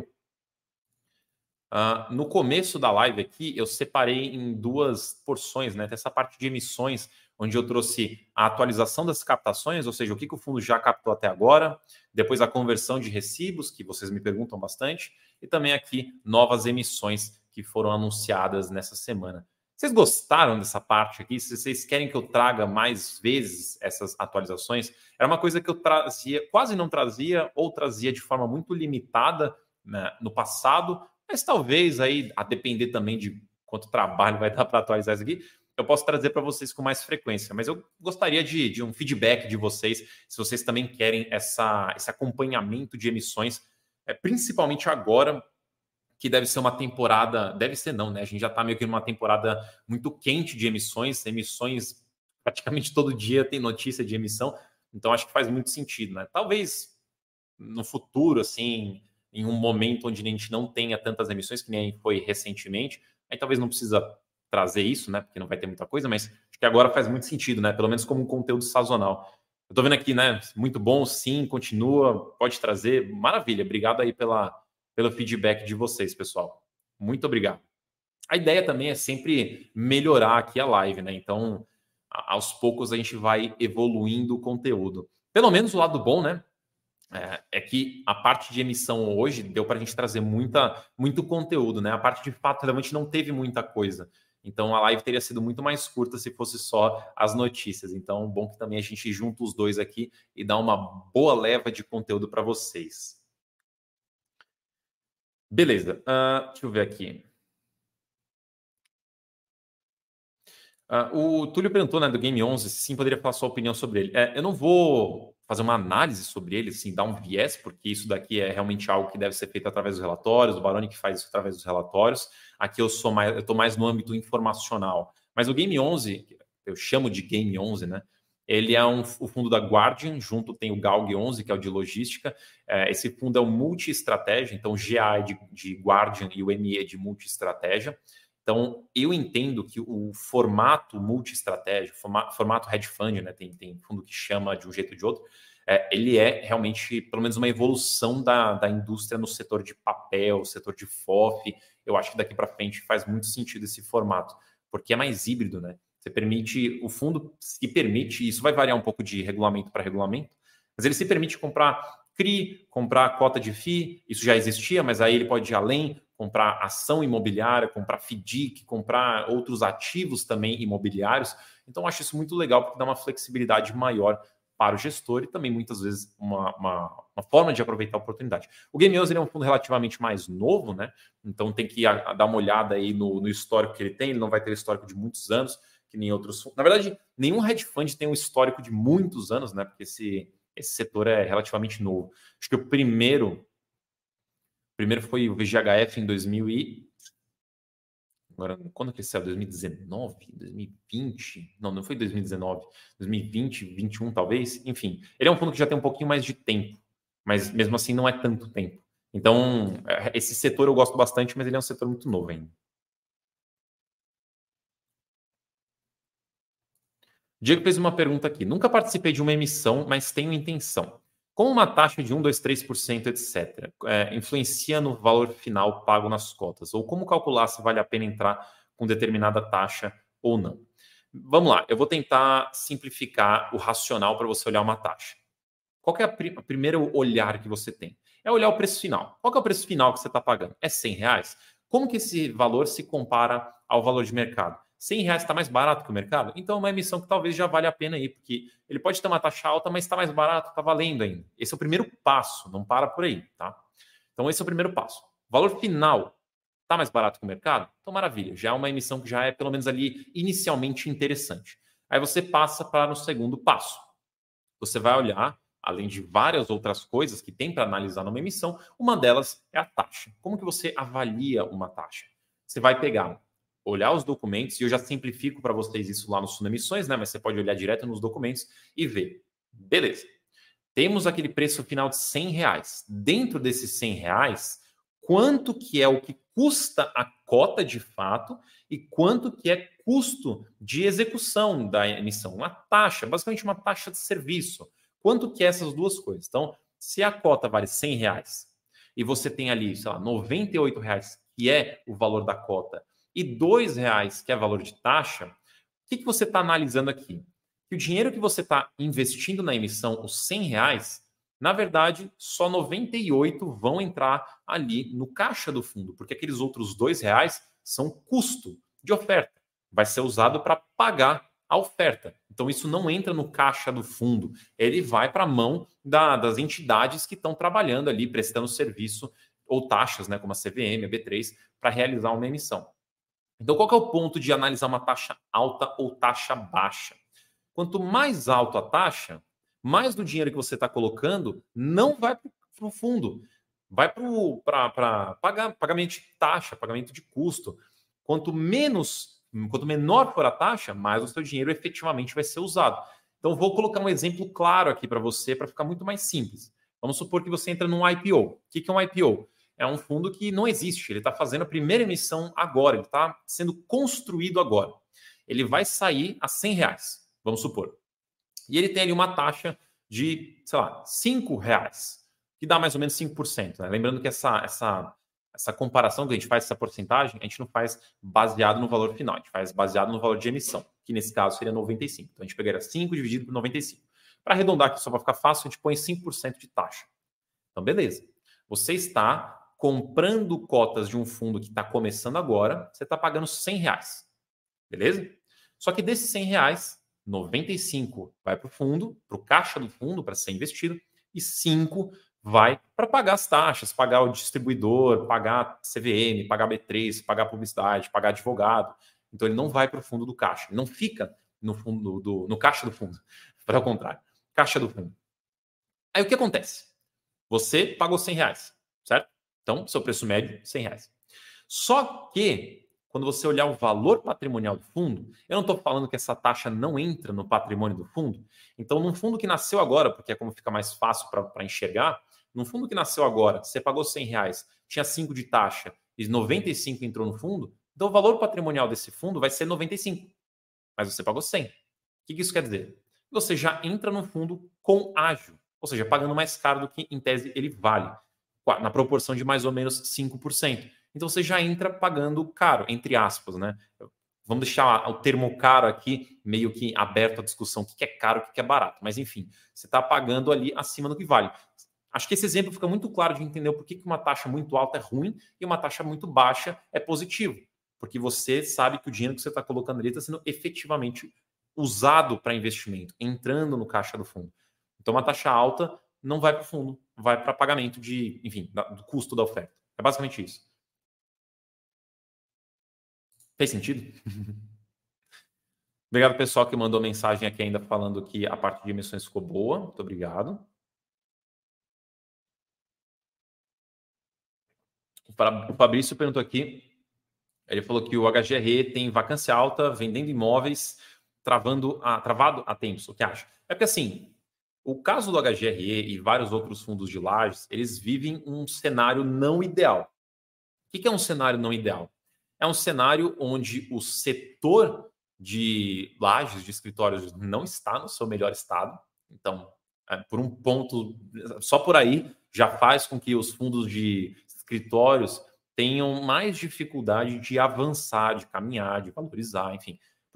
Uh, no começo da live aqui, eu separei em duas porções, né? Tem essa parte de emissões, onde eu trouxe a atualização das captações, ou seja, o que, que o fundo já captou até agora, depois a conversão de recibos, que vocês me perguntam bastante, e também aqui novas emissões que foram anunciadas nessa semana. Vocês gostaram dessa parte aqui? Se vocês querem que eu traga mais vezes essas atualizações, era uma coisa que eu trazia, quase não trazia, ou trazia de forma muito limitada, né, no passado, mas talvez aí, a depender também de quanto trabalho vai dar para atualizar isso aqui, eu posso trazer para vocês com mais frequência. Mas eu gostaria de, de um feedback de vocês, se vocês também querem essa, esse acompanhamento de emissões, é, principalmente agora, que deve ser uma temporada, deve ser não, né? A gente já está meio que numa temporada muito quente de emissões, emissões praticamente todo dia tem notícia de emissão, então acho que faz muito sentido, né? Talvez no futuro, assim, em um momento onde a gente não tenha tantas emissões, que nem foi recentemente, aí talvez não precisa trazer isso, né? Porque não vai ter muita coisa, mas acho que agora faz muito sentido, né? Pelo menos como um conteúdo sazonal. Eu tô vendo aqui, né? Muito bom, sim, continua, pode trazer. Maravilha, obrigado aí pela, pelo feedback de vocês, pessoal. Muito obrigado. A ideia também é sempre melhorar aqui a live, né? Então, aos poucos a gente vai evoluindo o conteúdo. Pelo menos o lado bom, né? É, é que a parte de emissão hoje deu para a gente trazer muita, muito conteúdo, né? A parte de fato relevante não teve muita coisa. Então a live teria sido muito mais curta se fosse só as notícias. Então, bom que também a gente junta os dois aqui e dá uma boa leva de conteúdo para vocês. Beleza, uh, deixa eu ver aqui. Uh, o Túlio perguntou, né, do Game onze, sim, poderia falar sua opinião sobre ele. É, eu não vou fazer uma análise sobre ele, assim, dar um viés, porque isso daqui é realmente algo que deve ser feito através dos relatórios, o Baroni que faz isso através dos relatórios. Aqui eu sou mais, eu estou mais no âmbito informacional. Mas o Game onze, eu chamo de Game onze, né? Ele é um, o fundo da Guardian, junto tem o Galg onze, que é o de logística. É, esse fundo é um multi-estratégia, então o G A é de, de Guardian e o M E é de multi-estratégia. Então, eu entendo que o formato multi-estratégia, formato hedge fund, né, tem, tem fundo que chama de um jeito ou de outro, é, ele é realmente, pelo menos, uma evolução da, da indústria no setor de papel, setor de F O F. Eu acho que daqui para frente faz muito sentido esse formato, porque é mais híbrido, né? Você permite, o fundo se permite, isso vai variar um pouco de regulamento para regulamento, mas ele se permite comprar C R I, comprar cota de F I, isso já existia, mas aí ele pode ir além, comprar ação imobiliária, comprar F D I C, comprar outros ativos também imobiliários. Então, eu acho isso muito legal, porque dá uma flexibilidade maior para o gestor e também, muitas vezes, uma, uma, uma forma de aproveitar a oportunidade. O Game onze ele é um fundo relativamente mais novo, né? Então, tem que a, a dar uma olhada aí no, no histórico que ele tem. Ele não vai ter histórico de muitos anos, que nem outros fundos. Na verdade, nenhum hedge fund tem um histórico de muitos anos, né? Porque esse, esse setor é relativamente novo. Acho que o primeiro... Primeiro foi o V G H F em dois mil e... Agora, quando que ele saiu? dois mil e dezenove? dois mil e vinte? Não, não foi dois mil e dezenove. dois mil e vinte, vinte e um talvez. Enfim, ele é um fundo que já tem um pouquinho mais de tempo. Mas mesmo assim não é tanto tempo. Então, esse setor eu gosto bastante, mas ele é um setor muito novo ainda. Diego fez uma pergunta aqui. Nunca participei de uma emissão, mas tenho intenção. Como uma taxa de um, dois, três por cento, etcétera, é, influencia no valor final pago nas cotas? Ou como calcular se vale a pena entrar com determinada taxa ou não. Vamos lá, eu vou tentar simplificar o racional para você olhar uma taxa. Qual que é o primeiro olhar que você tem? É olhar o preço final. Qual que é o preço final que você está pagando? É cem reais? Como que esse valor se compara ao valor de mercado? cem reais está mais barato que o mercado? Então é uma emissão que talvez já valha a pena aí, porque ele pode ter uma taxa alta, mas está mais barato, está valendo ainda. Esse é o primeiro passo, não para por aí, tá? Então esse é o primeiro passo. O valor final está mais barato que o mercado? Então maravilha, já é uma emissão que já é pelo menos ali inicialmente interessante. Aí você passa para o segundo passo. Você vai olhar, além de várias outras coisas que tem para analisar numa emissão, uma delas é a taxa. Como que você avalia uma taxa? Você vai pegar, olhar os documentos, e eu já simplifico para vocês isso lá no Suno Emissões, né? Mas você pode olhar direto nos documentos e ver. Beleza. Temos aquele preço final de cem reais. Dentro desses cem reais, quanto que é o que custa a cota de fato e quanto que é custo de execução da emissão? Uma taxa, basicamente uma taxa de serviço. Quanto que é essas duas coisas? Então, se a cota vale cem reais e você tem ali, sei lá, noventa e oito reais, que é o valor da cota, e dois reais, que é valor de taxa, o que, que você está analisando aqui? Que o dinheiro que você está investindo na emissão, os cem reais, na verdade, só noventa e oito vão entrar ali no caixa do fundo, porque aqueles outros dois reais são custo de oferta. Vai ser usado para pagar a oferta. Então, isso não entra no caixa do fundo. Ele vai para a mão da, das entidades que estão trabalhando ali, prestando serviço ou taxas, né, como a C V M, a B três, para realizar uma emissão. Então, qual que é o ponto de analisar uma taxa alta ou taxa baixa? Quanto mais alta a taxa, mais do dinheiro que você está colocando não vai para o fundo, vai para pagar, pagamento de taxa, pagamento de custo. Quanto menos, quanto menor for a taxa, mais o seu dinheiro efetivamente vai ser usado. Então, vou colocar um exemplo claro aqui para você, para ficar muito mais simples. Vamos supor que você entra num I P O. O que é um I P O? É um fundo que não existe, ele está fazendo a primeira emissão agora, ele está sendo construído agora. Ele vai sair a cem reais, vamos supor. E ele tem ali uma taxa de, sei lá, cinco reais, que dá mais ou menos cinco por cento. Né? Lembrando que essa, essa, essa comparação que a gente faz, essa porcentagem, a gente não faz baseado no valor final, a gente faz baseado no valor de emissão, que nesse caso seria noventa e cinco. Então a gente pegaria cinco dividido por noventa e cinco. Para arredondar aqui, só para ficar fácil, a gente põe cinco por cento de taxa. Então, beleza. Você está comprando cotas de um fundo que está começando agora, você está pagando cem reais. Beleza? Só que desses cem reais, noventa e cinco vai para o fundo, para o caixa do fundo, para ser investido, e cinco vai para pagar as taxas, pagar o distribuidor, pagar C V M, pagar B três, pagar publicidade, pagar advogado. Então ele não vai para o fundo do caixa, ele não fica no fundo do, no caixa do fundo, para o contrário, caixa do fundo. Aí o que acontece? Você pagou cem reais, certo? Então, seu preço médio, cem reais. Só que, quando você olhar o valor patrimonial do fundo, eu não estou falando que essa taxa não entra no patrimônio do fundo. Então, num fundo que nasceu agora, porque é como fica mais fácil para enxergar, num fundo que nasceu agora, você pagou cem reais, tinha cinco de taxa e noventa e cinco entrou no fundo, então o valor patrimonial desse fundo vai ser noventa e cinco. Mas você pagou cem. O que isso quer dizer? Você já entra no fundo com ágio, ou seja, pagando mais caro do que, em tese, ele vale, na proporção de mais ou menos cinco por cento. Então você já entra pagando caro, entre aspas, né? Vamos deixar o termo caro aqui meio que aberto à discussão, o que é caro, o que é barato. Mas enfim, você está pagando ali acima do que vale. Acho que esse exemplo fica muito claro de entender o porquê que uma taxa muito alta é ruim e uma taxa muito baixa é positivo. Porque você sabe que o dinheiro que você está colocando ali está sendo efetivamente usado para investimento, entrando no caixa do fundo. Então uma taxa alta não vai para o fundo, vai para pagamento de, enfim, do custo da oferta. É basicamente isso. Fez sentido? Obrigado, pessoal, que mandou mensagem aqui ainda falando que a parte de emissões ficou boa. Muito obrigado. O Fabrício perguntou aqui, ele falou que o H G R E tem vacância alta, vendendo imóveis, travando a, travado há tempos. O que acha? É porque, assim, o caso do H G R E e vários outros fundos de lajes, eles vivem um cenário não ideal. O que é um cenário não ideal? É um cenário onde o setor de lajes, de escritórios, não está no seu melhor estado. Então, é, por um ponto, só por aí, já faz com que os fundos de escritórios tenham mais dificuldade de avançar, de caminhar, de valorizar, enfim.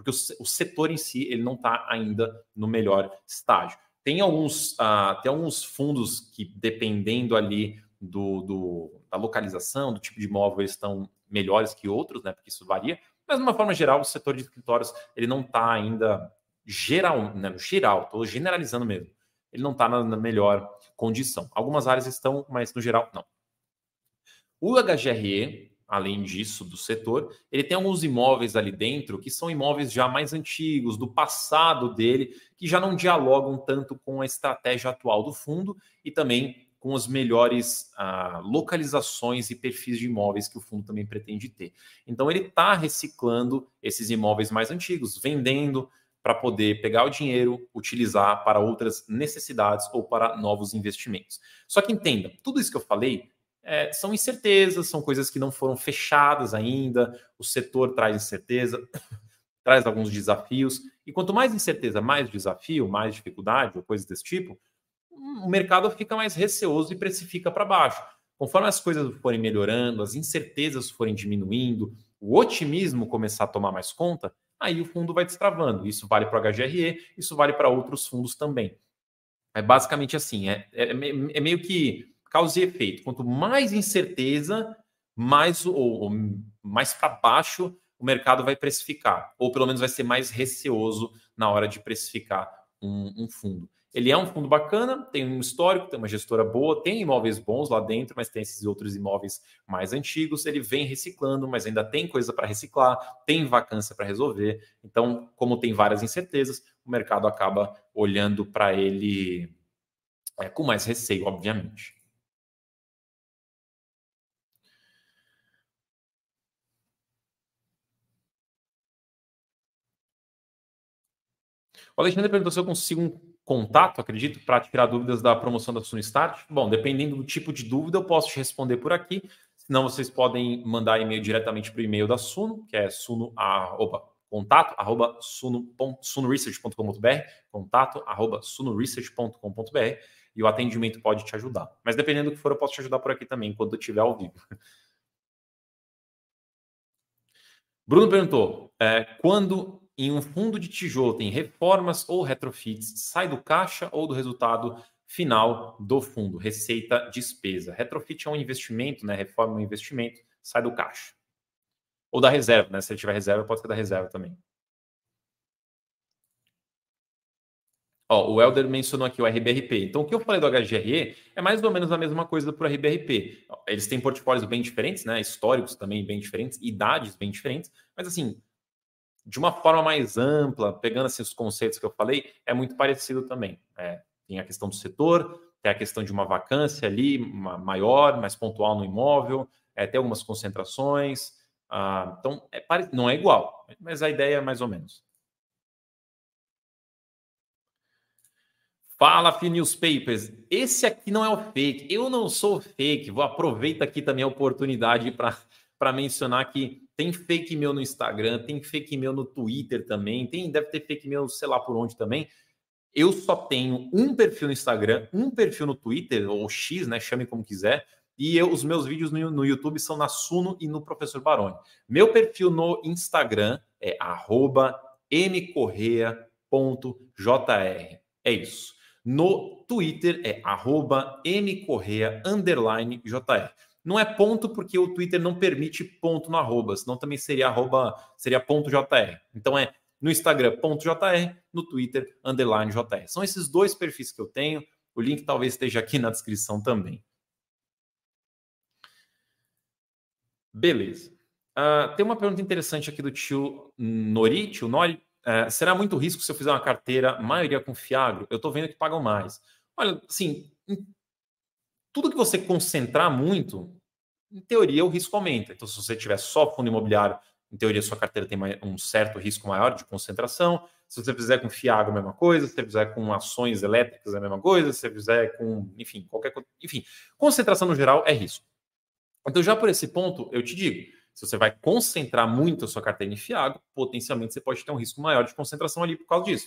porque o, o setor em si ele não está ainda no melhor estágio. Tem alguns, uh, tem alguns fundos que, dependendo ali do, do, da localização, do tipo de imóvel, eles estão melhores que outros, né? Porque isso varia. Mas, de uma forma geral, o setor de escritórios ele não está ainda geral, né, no geral, estou generalizando mesmo. Ele não está na, na melhor condição. Algumas áreas estão, mas no geral, não. O H G R E, além disso, do setor, ele tem alguns imóveis ali dentro que são imóveis já mais antigos, do passado dele, que já não dialogam tanto com a estratégia atual do fundo e também com as melhores ah, localizações e perfis de imóveis que o fundo também pretende ter. Então, ele está reciclando esses imóveis mais antigos, vendendo para poder pegar o dinheiro, utilizar para outras necessidades ou para novos investimentos. Só que entenda, tudo isso que eu falei é, são incertezas, são coisas que não foram fechadas ainda, o setor traz incerteza, traz alguns desafios, e quanto mais incerteza, mais desafio, mais dificuldade ou coisas desse tipo, o mercado fica mais receoso e precifica para baixo. Conforme as coisas forem melhorando, as incertezas forem diminuindo, o otimismo começar a tomar mais conta, aí o fundo vai destravando. Isso vale para o H G R E, isso vale para outros fundos também. É basicamente assim, é, é, é meio que causa e efeito. Quanto mais incerteza, mais, ou, ou mais para baixo o mercado vai precificar, ou pelo menos vai ser mais receoso na hora de precificar um, um fundo. Ele é um fundo bacana, tem um histórico, tem uma gestora boa, tem imóveis bons lá dentro, mas tem esses outros imóveis mais antigos. Ele vem reciclando, mas ainda tem coisa para reciclar, tem vacância para resolver. Então, como tem várias incertezas, o mercado acaba olhando para ele é, com mais receio, obviamente. O Alexandre perguntou se eu consigo um contato, acredito, para tirar dúvidas da promoção da Suno Start. Bom, dependendo do tipo de dúvida, eu posso te responder por aqui. Senão, vocês podem mandar e-mail diretamente para o e-mail da Suno, que é suno, ah, opa, contato, arroba suno, sunoresearch ponto com ponto br, contato, arroba sunoresearch ponto com ponto br, e o atendimento pode te ajudar. Mas dependendo do que for, eu posso te ajudar por aqui também, quando eu estiver ao vivo. Bruno perguntou, é, quando em um fundo de tijolo tem reformas ou retrofits, sai do caixa ou do resultado final do fundo? Receita, despesa. Retrofit é um investimento, né? Reforma é um investimento, sai do caixa. Ou da reserva, né? Se ele tiver reserva, pode ser da reserva também. Ó, o Helder mencionou aqui o R B R P. Então, o que eu falei do H G R E é mais ou menos a mesma coisa para o R B R P. Eles têm portfólios bem diferentes, né? Históricos também bem diferentes, idades bem diferentes, mas assim, de uma forma mais ampla, pegando assim, os conceitos que eu falei, é muito parecido também. É, tem a questão do setor, tem a questão de uma vacância ali, uma maior, mais pontual no imóvel, é, tem algumas concentrações. Ah, então, é, não é igual, mas a ideia é mais ou menos. Fala, Fi Newspapers. Esse aqui não é o fake. Eu não sou fake. Vou aproveitar aqui também a oportunidade para mencionar que tem fake meu no Instagram, tem fake meu no Twitter também, tem, deve ter fake meu, sei lá por onde também. Eu só tenho um perfil no Instagram, um perfil no Twitter, ou X, né? Chame como quiser. E eu, os meus vídeos no, no YouTube são na Suno e no Professor Baroni. Meu perfil no Instagram é arroba mcorrea ponto jr. É isso. No Twitter é arroba mcorrea underline jr. Não é ponto porque o Twitter não permite ponto no arroba, senão também seria arroba, seria ponto jr. Então é no Instagram ponto jr, no Twitter underline jr. São esses dois perfis que eu tenho. O link talvez esteja aqui na descrição também. Beleza. Uh, tem uma pergunta interessante aqui do tio Nori. Tio Nori, uh, será muito risco se eu fizer uma carteira maioria com Fiagro? Eu estou vendo que pagam mais. Olha, assim, tudo que você concentrar muito, em teoria o risco aumenta. Então, se você tiver só fundo imobiliário, em teoria sua carteira tem um certo risco maior de concentração. Se você fizer com Fiagro, a mesma coisa. Se você fizer com ações elétricas, a mesma coisa. Se você fizer com, enfim, qualquer coisa. Enfim, concentração no geral é risco. Então, já por esse ponto, eu te digo, se você vai concentrar muito a sua carteira em Fiagro, potencialmente você pode ter um risco maior de concentração ali por causa disso.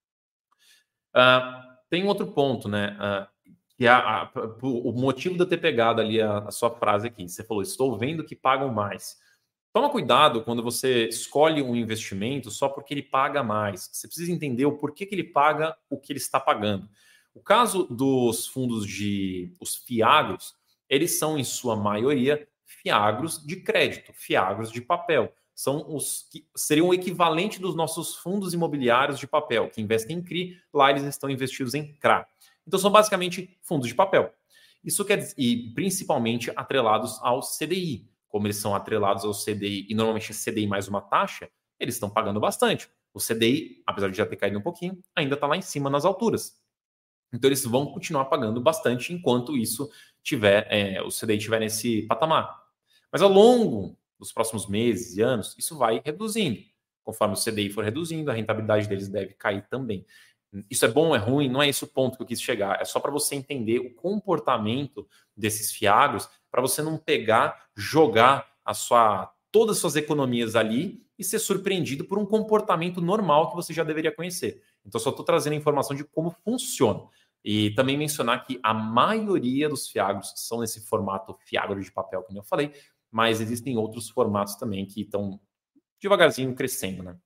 Uh, tem um outro ponto, né? Uh, que é a, a, o motivo de eu ter pegado ali a, a sua frase aqui. Você falou, estou vendo que pagam mais. Toma cuidado quando você escolhe um investimento só porque ele paga mais. Você precisa entender o porquê que ele paga o que ele está pagando. O caso dos fundos de os fiagros, eles são, em sua maioria, fiagros de crédito, fiagros de papel. São os que seriam o equivalente dos nossos fundos imobiliários de papel, que investem em C R I, lá eles estão investidos em C R A. Então são basicamente fundos de papel. Isso quer dizer, e principalmente atrelados ao C D I. Como eles são atrelados ao C D I e normalmente é C D I mais uma taxa, eles estão pagando bastante. O C D I, apesar de já ter caído um pouquinho, ainda está lá em cima nas alturas. Então eles vão continuar pagando bastante enquanto isso tiver, é, o C D I estiver nesse patamar. Mas ao longo dos próximos meses e anos, isso vai reduzindo. Conforme o C D I for reduzindo, a rentabilidade deles deve cair também. Isso é bom ou é ruim? Não é esse o ponto que eu quis chegar. É só para você entender o comportamento desses fiagros, para você não pegar, jogar a sua, todas as suas economias ali e ser surpreendido por um comportamento normal que você já deveria conhecer. Então, só estou trazendo a informação de como funciona. E também mencionar que a maioria dos fiagros são nesse formato fiagro de papel, como eu falei, mas existem outros formatos também que estão devagarzinho crescendo, né?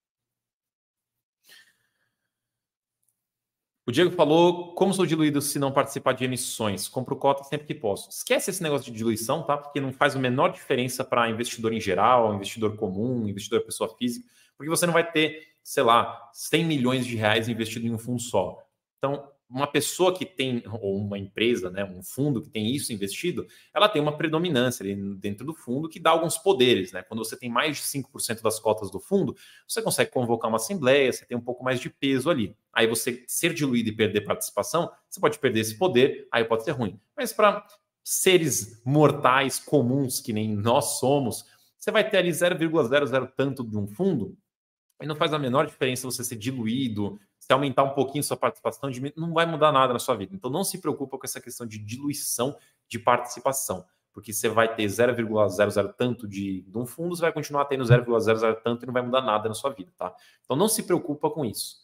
O Diego falou, como sou diluído se não participar de emissões? Compro cota sempre que posso. Esquece esse negócio de diluição, tá? Porque não faz a menor diferença para investidor em geral, investidor comum, investidor pessoa física, porque você não vai ter, sei lá, cem milhões de reais investido em um fundo só. Então, uma pessoa que tem, ou uma empresa, né, um fundo que tem isso investido, ela tem uma predominância ali dentro do fundo que dá alguns poderes, né? Quando você tem mais de cinco por cento das cotas do fundo, você consegue convocar uma assembleia, você tem um pouco mais de peso ali. Aí você ser diluído e perder participação, você pode perder esse poder, aí pode ser ruim. Mas para seres mortais comuns, que nem nós somos, você vai ter ali zero vírgula zero zero tanto de um fundo, e não faz a menor diferença você ser diluído, se aumentar um pouquinho sua participação, não vai mudar nada na sua vida. Então não se preocupa com essa questão de diluição de participação, porque você vai ter zero vírgula zero zero tanto de, de um fundo, você vai continuar tendo zero vírgula zero zero tanto e não vai mudar nada na sua vida, tá? Então não se preocupa com isso.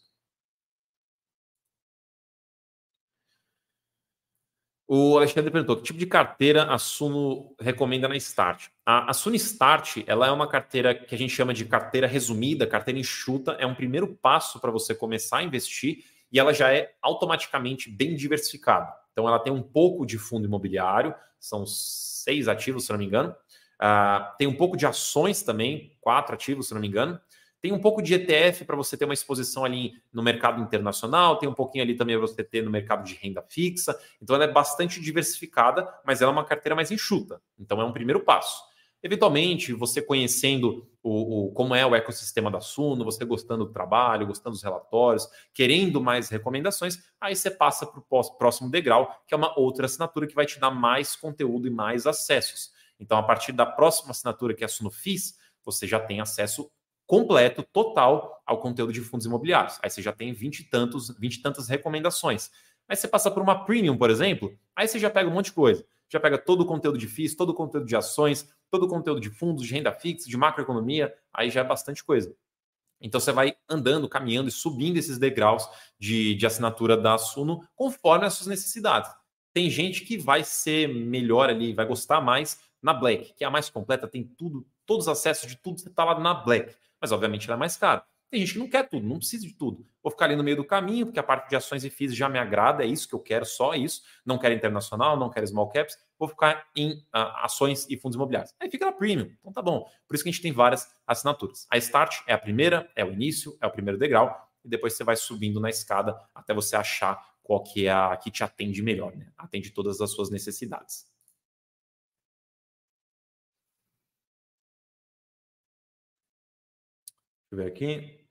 O Alexandre perguntou, que tipo de carteira a Suno recomenda na Start? A, a Suno Start, ela é uma carteira que a gente chama de carteira resumida, carteira enxuta, é um primeiro passo para você começar a investir e ela já é automaticamente bem diversificada. Então ela tem um pouco de fundo imobiliário, são seis ativos, se não me engano. Uh, tem um pouco de ações também, quatro ativos, se não me engano. Tem um pouco de E T F para você ter uma exposição ali no mercado internacional, tem um pouquinho ali também para você ter no mercado de renda fixa. Então ela é bastante diversificada, mas ela é uma carteira mais enxuta. Então é um primeiro passo. Eventualmente, você conhecendo o, o, como é o ecossistema da Suno, você gostando do trabalho, gostando dos relatórios, querendo mais recomendações, aí você passa para o próximo degrau, que é uma outra assinatura que vai te dar mais conteúdo e mais acessos. Então, a partir da próxima assinatura, que é a Suno F I S, você já tem acesso completo, total, ao conteúdo de fundos imobiliários. Aí você já tem vinte e tantos, vinte e tantas recomendações. Aí você passa por uma Premium, por exemplo, aí você já pega um monte de coisa. Já pega todo o conteúdo de F I I S, todo o conteúdo de ações, todo o conteúdo de fundos, de renda fixa, de macroeconomia, aí já é bastante coisa. Então você vai andando, caminhando e subindo esses degraus de, de assinatura da Suno conforme as suas necessidades. Tem gente que vai ser melhor ali, vai gostar mais na Black, que é a mais completa, tem tudo, todos os acessos de tudo, você está lá na Black. Mas obviamente ela é mais cara. Tem gente que não quer tudo, não precisa de tudo. Vou ficar ali no meio do caminho, porque a parte de ações e F I I S já me agrada, é isso que eu quero, só isso. Não quero internacional, não quero small caps, vou ficar em uh, ações e fundos imobiliários. Aí fica na Premium, então tá bom. Por isso que a gente tem várias assinaturas. A Start é a primeira, é o início, é o primeiro degrau, e depois você vai subindo na escada até você achar qual que é a que te atende melhor, né? Atende todas as suas necessidades. Deixa eu ver aqui.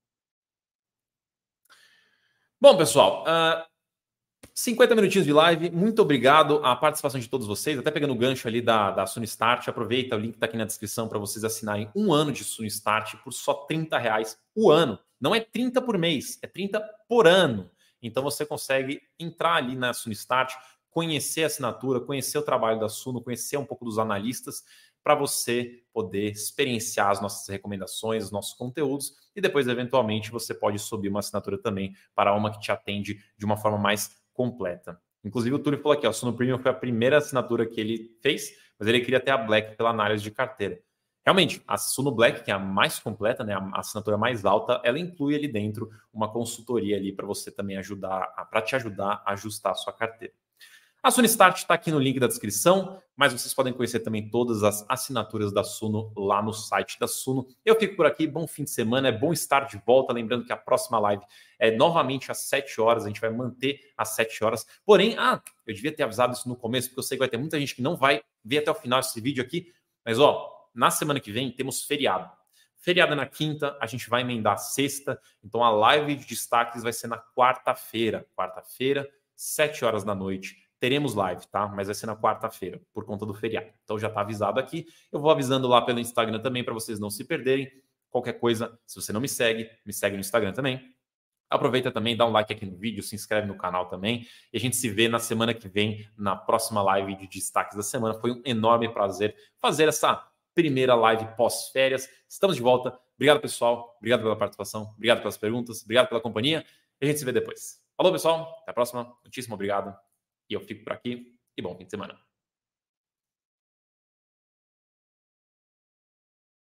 Bom, pessoal, uh, cinquenta minutinhos de live. Muito obrigado à participação de todos vocês. Até pegando o gancho ali da, da Suno Start. Aproveita, o link está aqui na descrição para vocês assinarem um ano de Suno Start por só trinta reais o ano. Não é trinta por mês, é trinta por ano. Então você consegue entrar ali na Suno Start, conhecer a assinatura, conhecer o trabalho da Suno, conhecer um pouco dos analistas, para você poder experienciar as nossas recomendações, os nossos conteúdos, e depois, eventualmente, você pode subir uma assinatura também para uma que te atende de uma forma mais completa. Inclusive, o Túlio falou aqui, ó, a Suno Premium foi a primeira assinatura que ele fez, mas ele queria ter a Black pela análise de carteira. realmente, a Suno Black, que é a mais completa, né, a assinatura mais alta, ela inclui ali dentro uma consultoria ali para você também ajudar, para te ajudar a ajustar a sua carteira. A Suno Start está aqui no link da descrição, mas vocês podem conhecer também todas as assinaturas da Suno lá no site da Suno. Eu fico por aqui, bom fim de semana, é bom estar de volta, lembrando que a próxima live é novamente às sete horas, a gente vai manter às sete horas. Porém, ah, eu devia ter avisado isso no começo, porque eu sei que vai ter muita gente que não vai ver até o final esse vídeo aqui, mas ó, na semana que vem temos feriado. Feriado na quinta, a gente vai emendar a sexta, então a live de destaques vai ser na quarta-feira. Quarta-feira, sete horas da noite. Teremos live, tá? Mas vai ser na quarta-feira, por conta do feriado. Então já tá avisado aqui. Eu vou avisando lá pelo Instagram também, para vocês não se perderem. Qualquer coisa, se você não me segue, me segue no Instagram também. Aproveita também, dá um like aqui no vídeo, se inscreve no canal também. E a gente se vê na semana que vem, na próxima live de destaques da semana. Foi um enorme prazer fazer essa primeira live pós-férias. Estamos de volta. Obrigado, pessoal. Obrigado pela participação. Obrigado pelas perguntas. Obrigado pela companhia. E a gente se vê depois. Falou, pessoal. Até a próxima. Muitíssimo obrigado. E eu fico por aqui. E bom fim de semana.